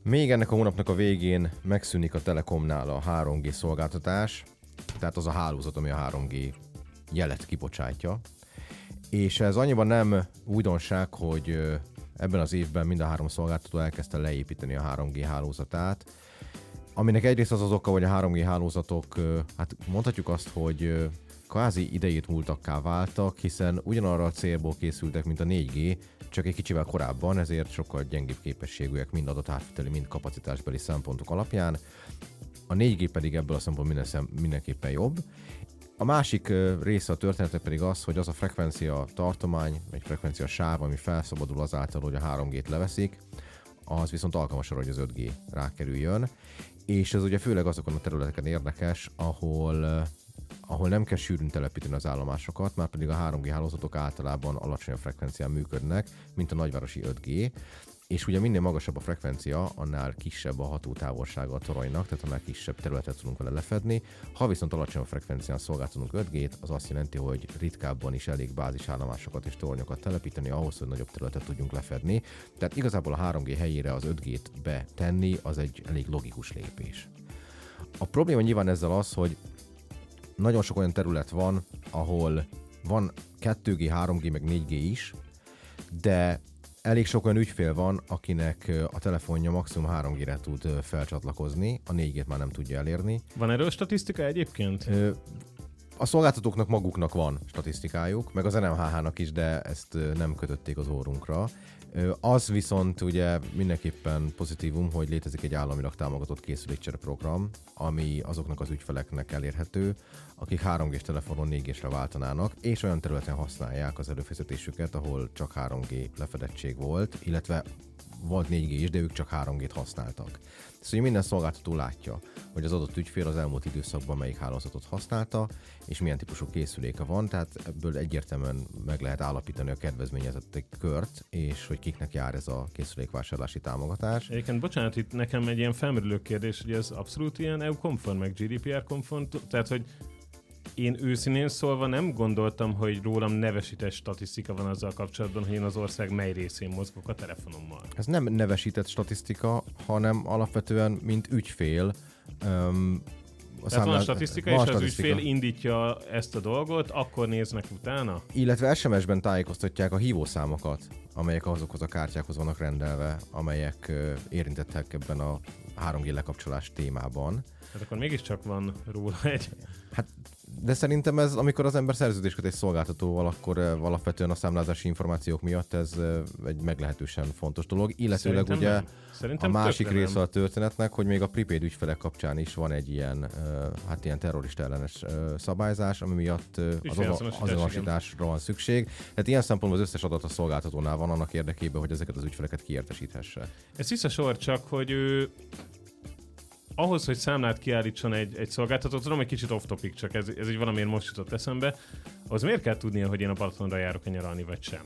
Még ennek a hónapnak a végén megszűnik a Telekomnál a 3G szolgáltatás, tehát az a hálózat, ami a 3G jelet kibocsátja. És ez annyiban nem újdonság, hogy ebben az évben mind a három szolgáltató elkezdte leépíteni a 3G hálózatát, aminek egyrészt az oka, hogy a 3G hálózatok, hát mondhatjuk azt, hogy kvázi idejét múltakká váltak, hiszen ugyanarra a célból készültek, mint a 4G, csak egy kicsivel korábban, ezért sokkal gyengébb képességűek mind adatátviteli, mind kapacitásbeli szempontok alapján. A 4G pedig ebből a szempontból mindenképpen jobb. A másik része a történetek pedig az, hogy az a frekvencia tartomány, vagy frekvencia sáv, ami felszabadul azáltal, hogy a 3G-t leveszik, az viszont alkalmas arra, hogy az 5G rákerüljön. És ez ugye főleg azokon a területeken érdekes, ahol nem kell sűrűn telepíteni az állomásokat, már pedig a 3G hálózatok általában alacsonyabb frekvencián működnek, mint a nagyvárosi 5G, és ugye minél magasabb a frekvencia, annál kisebb a hatótávolsága a toronynak, tehát annál kisebb területet tudunk vele lefedni. Ha viszont alacsonyabb frekvencián szolgáltatunk 5G-t, az azt jelenti, hogy ritkábban is elég bázisállomásokat és tornyokat telepíteni ahhoz, hogy nagyobb területet tudjunk lefedni. Tehát igazából a 3G helyére az 5G-t betenni, az egy elég logikus lépés. A probléma nyilván ezzel az, hogy nagyon sok olyan terület van, ahol van 2G, 3G, meg 4G is, de elég sok olyan ügyfél van, akinek a telefonja maximum 3G-re tud felcsatlakozni, a 4G-t már nem tudja elérni. Van erről statisztika egyébként? A szolgáltatóknak maguknak van statisztikájuk, meg az NMHH-nak is, de ezt nem kötötték az órunkra. Az viszont ugye mindenképpen pozitívum, hogy létezik egy államilag támogatott készülékcsere program, ami azoknak az ügyfeleknek elérhető, akik 3G-s telefonon 4G-sre váltanának, és olyan területen használják az előfizetésüket, ahol csak 3G lefedettség volt, illetve volt 4G is, de ők csak 3G-t használtak. Szóval minden szolgáltató látja, hogy az adott ügyfél az elmúlt időszakban melyik hálózatot használta, és milyen típusú készüléke van, tehát ebből egyértelműen meg lehet állapítani a kedvezményezettek kört, és hogy kiknek jár ez a készülékvásárlási támogatás. Egyébként, bocsánat, itt nekem egy ilyen felmerülő kérdés, hogy ez abszolút ilyen EU-konform, meg GDPR-konform, tehát hogy én őszintén szólva nem gondoltam, hogy rólam nevesített statisztika van azzal kapcsolatban, hogy én az ország mely részén mozgok a telefonommal. Ez nem nevesített statisztika, hanem alapvetően, mint ügyfél. Tehát van statisztika, és az ügyfél indítja ezt a dolgot, akkor néznek utána? Illetve SMS-ben tájékoztatják a hívószámokat, amelyek azokhoz a kártyákhoz vannak rendelve, amelyek érintettek ebben a 3G lekapcsolás témában. Hát akkor mégiscsak van róla egy... Hát, de szerintem ez, amikor az ember szerződést köt egy szolgáltatóval, akkor alapvetően a számlázási információk miatt ez egy meglehetősen fontos dolog. Illetőleg ugye a másik része a történetnek, hogy még a prepaid ügyfelek kapcsán is van egy ilyen, ilyen terrorista ellenes szabályzás, ami miatt azonosításra van szükség. Tehát ilyen szempontból az összes adat a szolgáltatónál van annak érdekében, hogy ezeket az ügyfeleket kiértesíthesse. Ez visszasor csak, hogy ahhoz, hogy számlát kiállítson egy szolgáltató, tudom, egy kicsit off-topic, csak ez így valamiért most jutott eszembe, az miért kell tudnia, hogy én a Balatonra járok nyaralni, vagy sem?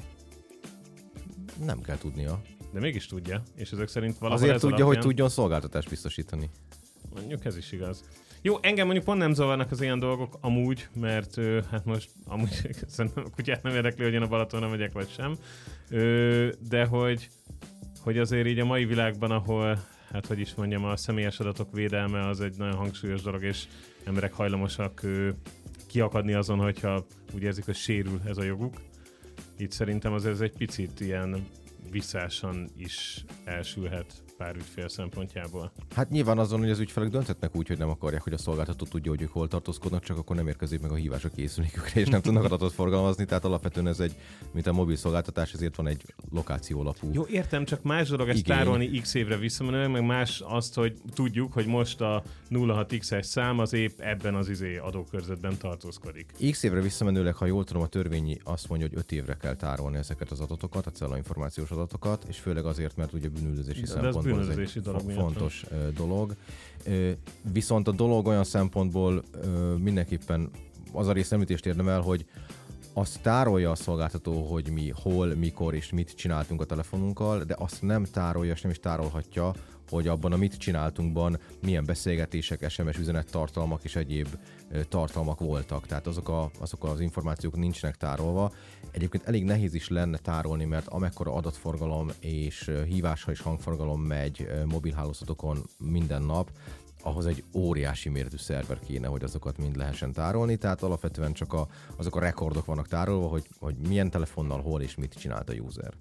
Nem kell tudnia. De mégis tudja, és ezek szerint valahol azért ez tudja, alapján... hogy tudjon szolgáltatást biztosítani. Mondjuk ez is igaz. Jó, engem mondjuk pont nem zavarnak az ilyen dolgok amúgy, mert hát most amúgy szerintem a kutyát nem érdekli, hogy én a Balatonra megyek, vagy sem. De hogy azért így a mai világban, ahol hát hogy is mondjam, a személyes adatok védelme az egy nagyon hangsúlyos dolog, és emberek hajlamosak kiakadni azon, hogyha úgy érzik, hogy sérül ez a joguk. Itt szerintem azért ez egy picit ilyen visszásan is elsülhet pár ügyfél szempontjából. Hát nyilván azon, hogy az ügyfelek dönthetnek úgy, hogy nem akarják, hogy a szolgáltató tudja, hogy ők hol tartózkodnak, csak akkor nem érkezik meg a hívás a készülékükre, és nem tudnak adatot forgalmazni, tehát alapvetően ez egy, mint a mobil szolgáltatás, ezért van egy lokáció alapú. Jó, értem, csak más dolog ezt tárolni x évre visszamenőleg, meg más azt, hogy tudjuk, hogy most a 06x-es szám az épp ebben az adókörzetben tartózkodik. X évre visszamenőleg, ha jól tudom, a törvény azt mondja, hogy 5 évre kell tárolni ezeket az adatokat, a cellainformációs adatokat, és főleg azért, mert ugye bűnüldözési szempontból ez egy fontos dolog. Viszont a dolog olyan szempontból mindenképpen az a rész említést érdemel, hogy azt tárolja a szolgáltató, hogy mi hol, mikor és mit csináltunk a telefonunkkal, de azt nem tárolja és nem is tárolhatja, hogy abban a mit csináltunkban milyen beszélgetések, SMS üzenettartalmak és egyéb tartalmak voltak. Tehát azok az információk nincsenek tárolva. Egyébként elég nehéz is lenne tárolni, mert amekkora adatforgalom és hívásra és hangforgalom megy mobilhálózatokon minden nap, ahhoz egy óriási méretű szerver kéne, hogy azokat mind lehessen tárolni, tehát alapvetően csak azok a rekordok vannak tárolva, hogy milyen telefonnal, hol és mit csinált a user.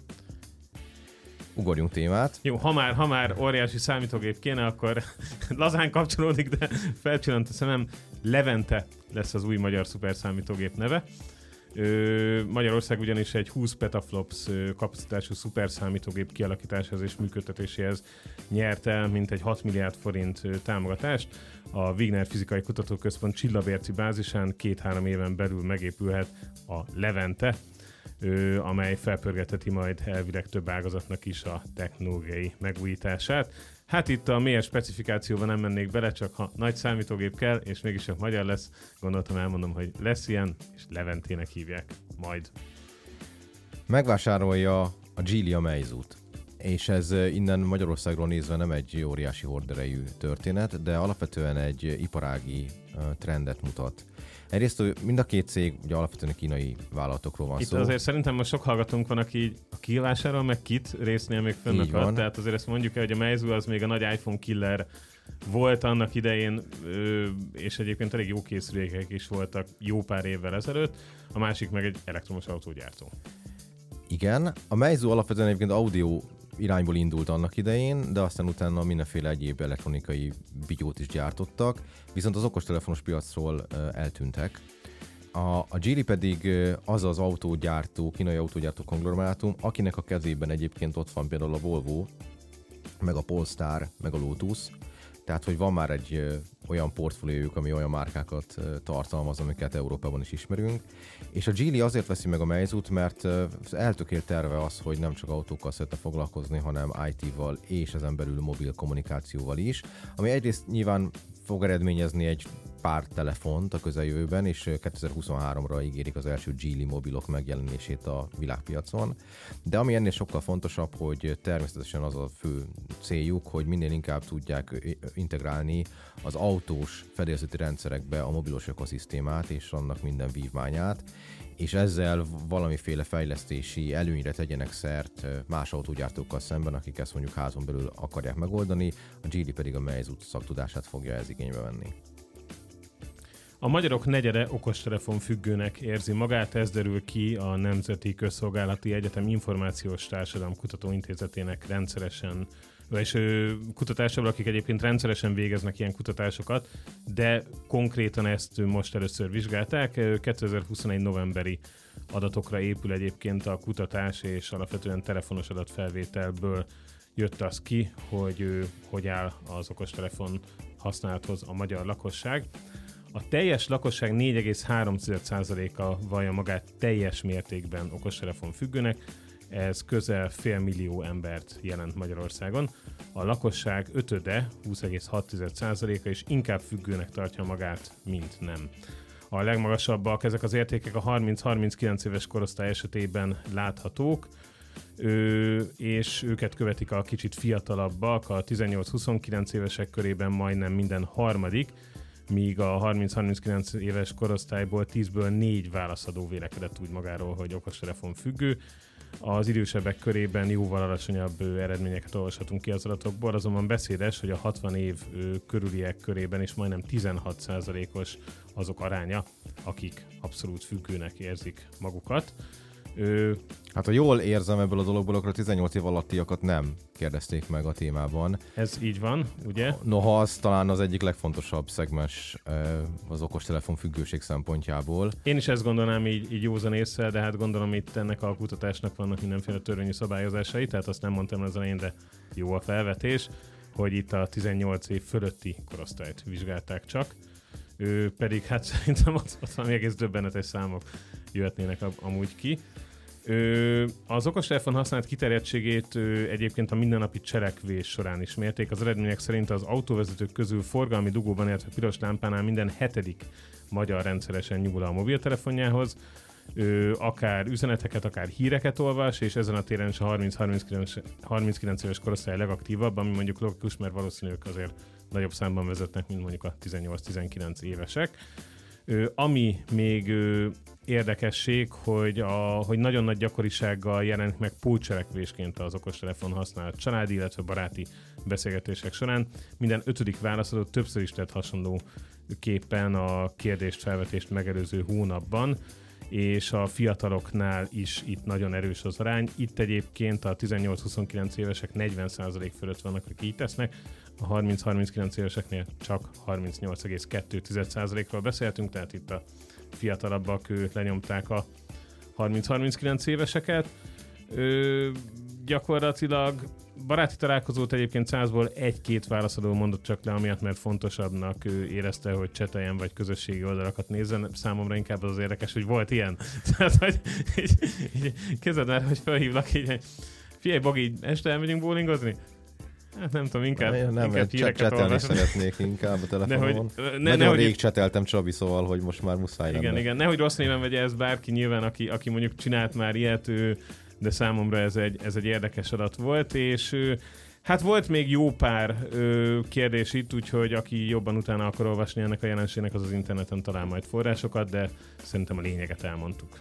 Ugorjunk témát. Jó, ha már óriási számítógép kéne, akkor lazán kapcsolódik, de felcsillant a szemem. Levente lesz az új magyar szuperszámítógép neve. Magyarország ugyanis egy 20 petaflops kapacitású szuperszámítógép kialakításához és működtetéséhez nyert el mintegy 6 milliárd forint támogatást. A Wigner Fizikai Kutatóközpont Csillabérci bázisán 2-3 éven belül megépülhet a Levente, amely felpörgetheti majd elvileg több ágazatnak is a technológiai megújítását. Hát itt a mélyes specifikációban nem mennék bele, csak ha nagy számítógép kell, és mégis csak magyar lesz, gondoltam elmondom, hogy lesz ilyen, és Leventének hívják majd. Megvásárolja a Geely a Meizu-t. És ez innen Magyarországról nézve nem egy óriási horderejű történet, de alapvetően egy iparági trendet mutat. Egyrészt mind a két cég ugye alapvetően kínai vállalatokról van szó. Itt azért szerintem most sok hallgatónk van, aki így a kivásárol, meg kit résznél még fönnakad. Tehát azért ezt mondjuk el, hogy a Meizu az még a nagy iPhone killer volt annak idején, és egyébként elég jó készülékek is voltak jó pár évvel ezelőtt. A másik meg egy elektromos autógyártó. Igen, a Meizu alapvetően egyébként audio irányból indult annak idején, de aztán utána mindenféle egyéb elektronikai bigyót is gyártottak, viszont az okostelefonos piacról eltűntek. A Geely pedig az az autógyártó, kínai autógyártó konglomerátum, akinek a kezében egyébként ott van például a Volvo, meg a Polestar, meg a Lotus, tehát hogy van már egy olyan portfóliójuk, ami olyan márkákat tartalmaz, amiket Európában is ismerünk. És a Geely azért veszi meg a Meizut, mert eltökélt terve az, hogy nem csak autókkal szeretne foglalkozni, hanem IT-val és ezen belül mobil kommunikációval is, ami egyrészt nyilván fog eredményezni egy pár telefont a közeljövőben, és 2023-ra ígérik az első Geely mobilok megjelenését a világpiacon. De ami ennél sokkal fontosabb, hogy természetesen az a fő céljuk, hogy minél inkább tudják integrálni az autós fedélzeti rendszerekbe a mobilos ökoszisztémát és annak minden vívmányát, és ezzel valamiféle fejlesztési előnyre tegyenek szert más autógyártókkal szemben, akik ezt mondjuk házon belül akarják megoldani, a Geely pedig a Meizu szaktudását fogja ez igénybe venni. A magyarok negyede okostelefon függőnek érzi magát, ez derül ki a Nemzeti Közszolgálati Egyetem Információs Társadalom Kutatóintézetének rendszeresen, és kutatásával, akik egyébként rendszeresen végeznek ilyen kutatásokat, de konkrétan ezt most először vizsgálták. 2021 novemberi adatokra épül egyébként a kutatás, és alapvetően telefonos adatfelvételből jött az ki, hogy áll az okostelefon használathoz a magyar lakosság. A teljes lakosság 4,3%-a vallja magát teljes mértékben okostelefon függőnek, ez közel 500 000 embert jelent Magyarországon. A lakosság ötöde, 20,6%-a is inkább függőnek tartja magát, mint nem. A legmagasabbak ezek az értékek a 30-39 éves korosztály esetében láthatók, és őket követik a kicsit fiatalabbak, a 18-29 évesek körében majdnem minden harmadik, míg a 30-39 éves korosztályból 10-ből 4 válaszadó vélekedett úgy magáról, hogy okostelefon függő. Az idősebbek körében jóval alacsonyabb eredményeket olvashatunk ki az adatokból, azonban beszédes, hogy a 60 év körüliek körében is majdnem 16%-os azok aránya, akik abszolút függőnek érzik magukat. Hát ha jól érzem ebből a dologból, akkor a 18 év alattiakat nem kérdezték meg a témában. Ez így van, ugye? Noha az talán az egyik legfontosabb szegmens az okostelefon függőség szempontjából. Én is ezt gondolnám így józan észre, de hát gondolom itt ennek a kutatásnak vannak mindenféle törvényi szabályozásai, tehát azt nem mondtam az elején, de jó a felvetés, hogy itt a 18 év fölötti korosztályt vizsgálták csak. Pedig hát szerintem ott valami egész döbbenetes számok jöhetnének amúgy ki. Az okostelefon használat kiterjedtségét egyébként a mindennapi cselekvés során is mérték. Az eredmények szerint az autóvezetők közül forgalmi dugóban, illetve piros lámpánál minden 7. magyar rendszeresen nyúl a mobiltelefonjához. akár üzeneteket, akár híreket olvas, és ezen a téren is a 30-39 éves korosztály legaktívabb, ami mondjuk logikus, mert valószínűleg azért nagyobb számban vezetnek, mint mondjuk a 18-19 évesek. Ami még érdekesség, hogy nagyon nagy gyakorisággal jelenik meg pótcselekvésként az okostelefon használat családi, illetve baráti beszélgetések során. Minden 5. válaszadó többször is tett hasonlóképpen a kérdést, felvetést megelőző hónapban, és a fiataloknál is itt nagyon erős az arány. Itt egyébként a 18-29 évesek 40% fölött vannak, akik így tesznek, a 30-39 éveseknél csak 38,2%-ról beszéltünk, tehát itt a fiatalabbak lenyomták a 30-39 éveseket. Gyakorlatilag baráti találkozót egyébként 100-ból 1-2 válaszadó mondott csak le, amiatt, mert fontosabbnak érezte, hogy cseteljen vagy közösségi oldalakat nézzen. Számomra inkább az érdekes, hogy volt ilyen. Tehát, hogy így kezded el, hogy felhívlak így, figyelj, Bogi, este elmegyünk bowlingozni? Hát nem tudom, inkább híreket csetelni szeretnék inkább a telefonon. Nagyon rég cseteltem Csabi, szóval, hogy most már muszáj lenne. Igen, nehogy rossz néven vegye ezt bárki, nyilván, aki mondjuk csinált már ilyet, de számomra ez egy érdekes adat volt, és hát volt még jó pár kérdés itt, úgyhogy aki jobban utána akar olvasni ennek a jelenségnek, az interneten talál majd forrásokat, de szerintem a lényeget elmondtuk.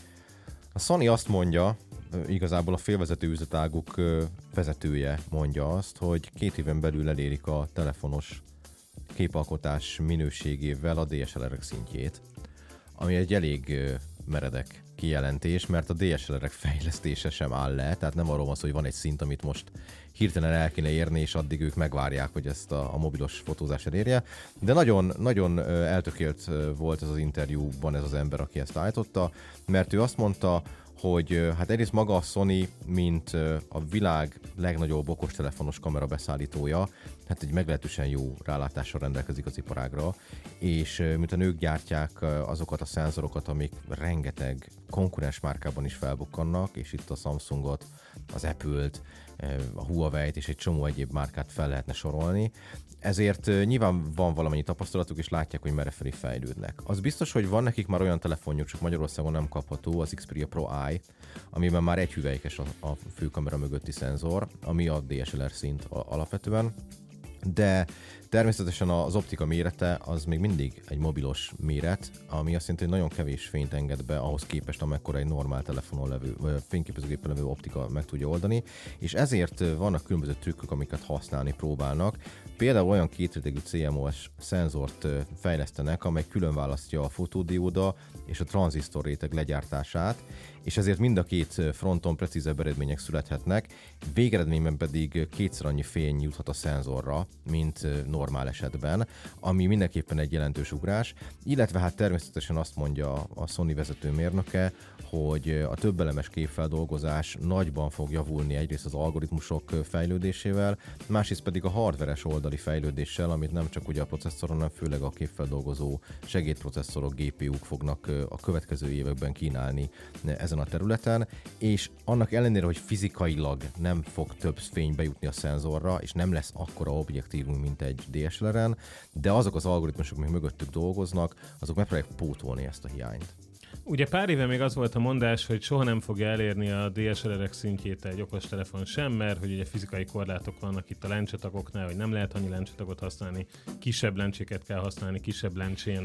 A Sony azt mondja, igazából a félvezető üzletáguk vezetője mondja azt, hogy 2 éven belül elérik a telefonos képalkotás minőségével a DSLR-ek szintjét, ami egy elég meredek kijelentés, mert a DSLR-ek fejlesztése sem áll le, tehát nem arról van szó, hogy van egy szint, amit most hirtelen el kéne érni, és addig ők megvárják, hogy ezt a mobilos fotózás elérje. De nagyon, nagyon eltökélt volt ez az interjúban ez az ember, aki ezt állította, mert ő azt mondta, hogy hát egyrészt maga a Sony, mint a világ legnagyobb okostelefonos kamera beszállítója, hát egy meglehetősen jó rálátással rendelkezik az iparágra, és miután ők gyártják azokat a szenzorokat, amik rengeteg konkurens márkában is felbukkannak, és itt a Samsungot, az Apple-t, a Huawei-t és egy csomó egyéb márkát fel lehetne sorolni. Ezért nyilván van valamennyi tapasztalatuk, és látják, hogy merrefelé fejlődnek. Az biztos, hogy van nekik már olyan telefonjuk, csak Magyarországon nem kapható, az Xperia Pro Eye, amiben már egy hüvelykes a főkamera mögötti szenzor, ami a DSLR szint alapvetően. De természetesen az optika mérete az még mindig egy mobilos méret, ami azt jelenti, hogy nagyon kevés fényt enged be ahhoz képest, amekkora egy normál telefonon levő, fényképezőgépen levő optika meg tudja oldani, és ezért vannak különböző trükkök, amiket használni próbálnak. Például olyan kétrétegű CMOS szenzort fejlesztenek, amely külön választja a fotódióda és a tranzisztor réteg legyártását, és ezért mind a két fronton precízebb eredmények születhetnek, végeredményben pedig 2-szer annyi fény juthat a szenzorra, mint normál esetben, ami mindenképpen egy jelentős ugrás, illetve hát természetesen azt mondja a Sony vezető mérnöke, hogy a többelemes képfeldolgozás nagyban fog javulni egyrészt az algoritmusok fejlődésével, másrészt pedig a hardveres oldali fejlődéssel, amit nem csak ugye a processzoron, hanem főleg a képfeldolgozó segédprocesszorok, GPU-k fognak a következő években kínálni ezen a területen, és annak ellenére, hogy fizikailag nem fog több fény bejutni a szenzorra, és nem lesz akkora objektívum, mint egy DSLR-en, de azok az algoritmusok, amik mögöttük dolgoznak, azok megpróbálják pótolni ezt a hiányt. Ugye pár éve még az volt a mondás, hogy soha nem fogja elérni a DSLR-ek szintjét egy okostelefon sem, mert hogy ugye fizikai korlátok vannak itt a lencsetagoknál, hogy nem lehet annyi lencsetagot használni, kisebb lencséket kell használni, kisebb lencsén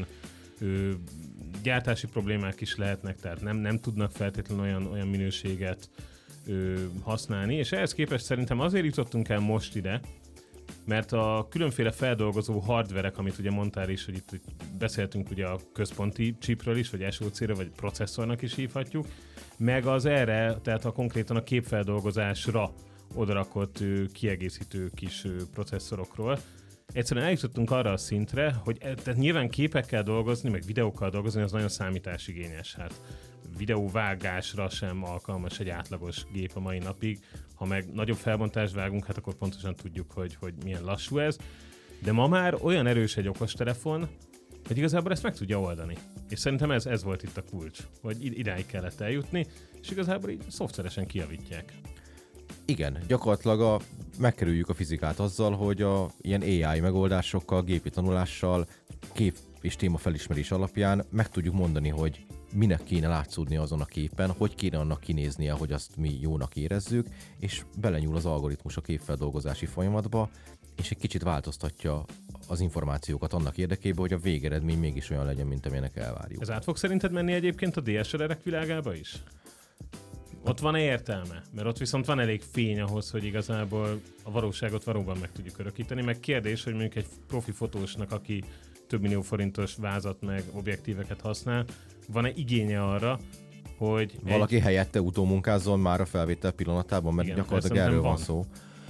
gyártási problémák is lehetnek, tehát nem tudnak feltétlenül olyan minőséget használni, és ehhez képest szerintem azért jutottunk el most ide, mert a különféle feldolgozó hardverek, amit ugye mondtál is, hogy itt beszéltünk ugye a központi chipről is, vagy SoC-ről, vagy processzornak is hívhatjuk, meg az erre, tehát konkrétan a képfeldolgozásra odarakott kiegészítő kis processzorokról. Egyszerűen eljutottunk arra a szintre, hogy tehát nyilván képekkel dolgozni, meg videókkal dolgozni, az nagyon számításigényes. Hát videóvágásra sem alkalmas egy átlagos gép a mai napig. Ha meg nagyobb felbontást vágunk, hát akkor pontosan tudjuk, hogy milyen lassú ez. De ma már olyan erős egy okostelefon, hogy igazából ezt meg tudja oldani. És szerintem ez volt itt a kulcs, hogy idáig kellett eljutni, és igazából így szoftveresen kijavítják. Igen, gyakorlatilag megkerüljük a fizikát azzal, hogy ilyen AI megoldásokkal, gépi tanulással, kép és téma felismerés alapján meg tudjuk mondani, hogy minek kéne látszódni azon a képen, hogy kéne annak kinéznie, hogy azt mi jónak érezzük, és belenyúl az algoritmus a képfeldolgozási folyamatba, és egy kicsit változtatja az információkat annak érdekében, hogy a végeredmény mégis olyan legyen, mint amilyenek elvárjuk. Ez át fog szerinted menni egyébként a DSLR-ek világába is? Ott van értelme? Mert ott viszont van elég fény ahhoz, hogy igazából a valóságot valóban meg tudjuk örökíteni, meg kérdés, hogy mondjuk egy profi fotósnak, aki több millió forintos vázat meg objektíveket használ, van-e igénye arra, hogy valaki helyette utómunkázzon már a felvétel pillanatában, mert igen, gyakorlatilag erről van szó.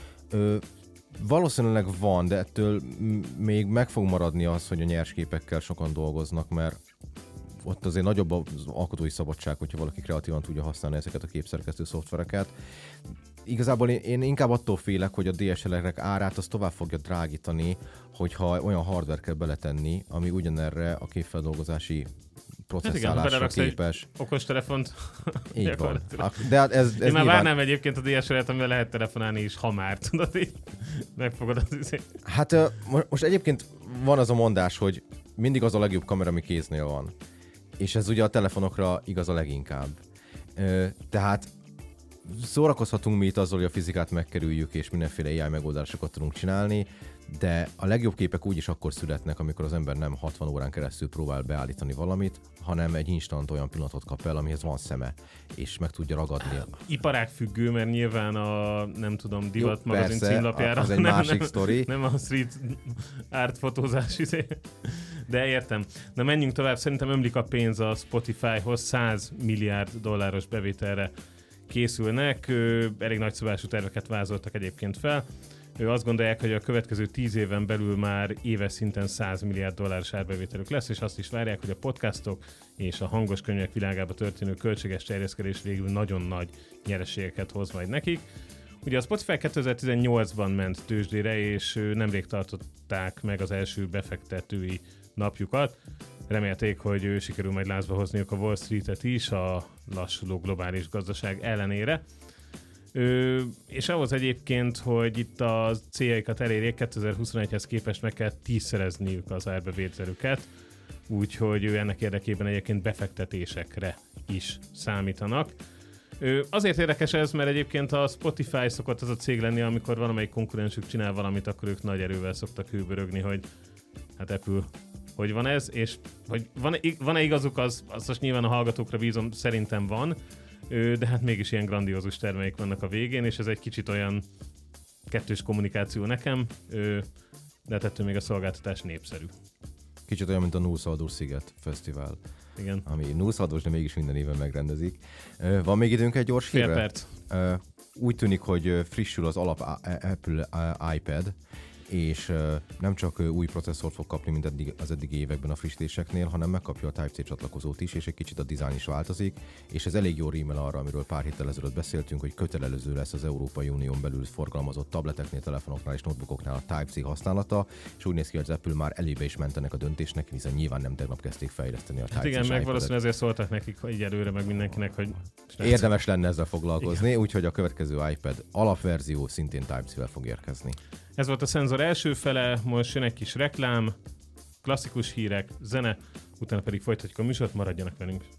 Valószínűleg van, de ettől még meg fog maradni az, hogy a nyersképekkel sokan dolgoznak, mert ott azért nagyobb az alkotói szabadság, hogyha valaki kreatívan tudja használni ezeket a képszerkesztő szoftvereket. Igazából én inkább attól félek, hogy a DSLR-ek árát az tovább fogja drágítani, hogyha olyan hardware kell beletenni, ami ugyanerre a képfeldolgozási processzálásra képes. Okostelefont. Így van. De ez én már várnám egyébként a DSLR-et, amivel lehet telefonálni is, ha már tudod, így megfogod az izét. Hát most egyébként van az a mondás, hogy mindig az a legjobb kamera, ami kéznél van. És ez ugye a telefonokra igaz a leginkább. Tehát szórakozhatunk mi itt azzal, hogy a fizikát megkerüljük, és mindenféle AI megoldásokat tudunk csinálni, de a legjobb képek úgyis akkor születnek, amikor az ember nem 60 órán keresztül próbál beállítani valamit, hanem egy instant olyan pillanatot kap el, amihez van szeme, és meg tudja ragadni. Iparág függő, mert nyilván a, nem tudom, divat magazin címlapjára. Az egy másik sztori. Nem a street art fotózás izé. De értem. Na menjünk tovább, szerintem ömlik a pénz a Spotifyhoz, $100 milliárd bevételre készülnek, elég nagyszabású terveket vázoltak egyébként fel. Azt gondolják, hogy a következő 10 éven belül már éves szinten $100 milliárd árbevételük lesz, és azt is várják, hogy a podcastok és a hangos könyvek világába történő költséges terjeszkedés végül nagyon nagy nyereségeket hoz majd nekik. Ugye a Spotify 2018-ban ment tőzsdére, és nemrég tartották meg az első befektetői napjukat. Remélték, hogy sikerül majd lázba hozniuk a Wall Street-et is a lassuló globális gazdaság ellenére. És ahhoz egyébként, hogy itt a céljaikat elérjék, 2021-hez képest meg kell 10-szerezniük az árbevételüket, úgyhogy ennek érdekében egyébként befektetésekre is számítanak. Azért érdekes ez, mert egyébként a Spotify szokott az a cég lenni, amikor valamelyik konkurensük csinál valamit, akkor ők nagy erővel szoktak hőbörögni, hogy hát Apple, hogy van ez, és hogy van-e igazuk, az most nyilván a hallgatókra bízom, szerintem van, de hát mégis ilyen grandiózus termeik vannak a végén, és ez egy kicsit olyan kettős kommunikáció nekem, de hát ettől még a szolgáltatás népszerű. Kicsit olyan, mint a Núszaldós Sziget Fesztivál. Igen. Ami Núszaldós, de mégis minden éven megrendezik. Van még időnk egy gyors hírre? Fél perc. Úgy tűnik, hogy frissül az alap Apple iPad, és nem csak új processzort fog kapni, mint az eddigi években a frissítéseknél, hanem megkapja a Type-C csatlakozót is, és egy kicsit a dizájn is változik, és ez elég jó rímel arra, amiről pár héttel ezelőtt beszéltünk, hogy kötelező lesz az Európai Unión belül forgalmazott tableteknél, telefonoknál és notebookoknál a Type-C használata, és úgy néz ki, hogy az Apple már elébe is mentenek a döntésnek, hiszen nyilván nem tegnap kezdték fejleszteni a Type-C. Hát igen, meg valószínűleg ezért szóltak nekik így előre, meg mindenkinek, hogy érdemes lenne ezzel foglalkozni, úgyhogy a következő iPad alapverzió szintén Type-C-vel fog érkezni. Ez volt a szenzor első fele, most jön egy kis reklám, klasszikus hírek, zene, utána pedig folytatjuk a műsort, maradjanak velünk.